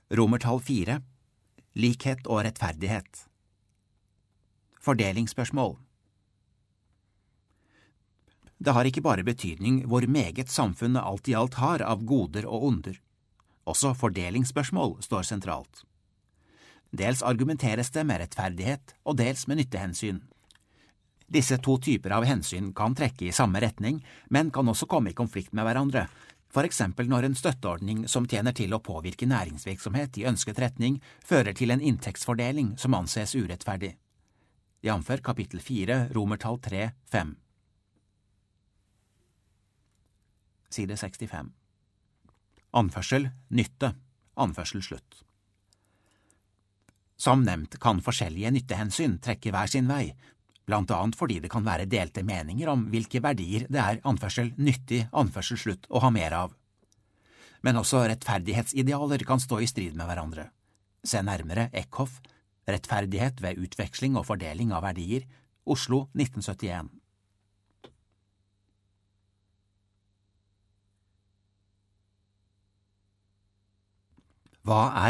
Romertall 4. Likhet og rettferdighet. Fordelingsspørsmål. Det har ikke bare betydning hvor meget samfunnet alt i alt har av goder og onder. Også fordelingsspørsmål står sentralt. Dels argumenteres det med rettferdighet og dels med nyttehensyn. Disse to typer av hensyn kan trekke i samme retning, men kan også komme i konflikt med hverandre, for eksempel når en støtteordning som tjener til å påvirke næringsvirksomhet i ønsket retning, fører til en inntektsfordeling som anses urettferdig. Jf. kapittel 4, Romertall 3, 5. Side 65. Anførsel, nytte, anførsel slutt. Som nevnt kan forskjellige nyttehensyn trekke hver sin vei, blant annet fordi det kan være delte meninger om hvilke verdier det er anførsel nyttig, anførsel slutt å ha mer av. Men også rettferdighetsidealer kan stå i strid med hverandre. Se nærmere Eckhoff, Rettferdighet ved utveksling og fordeling av verdier, Oslo 1971. Hva er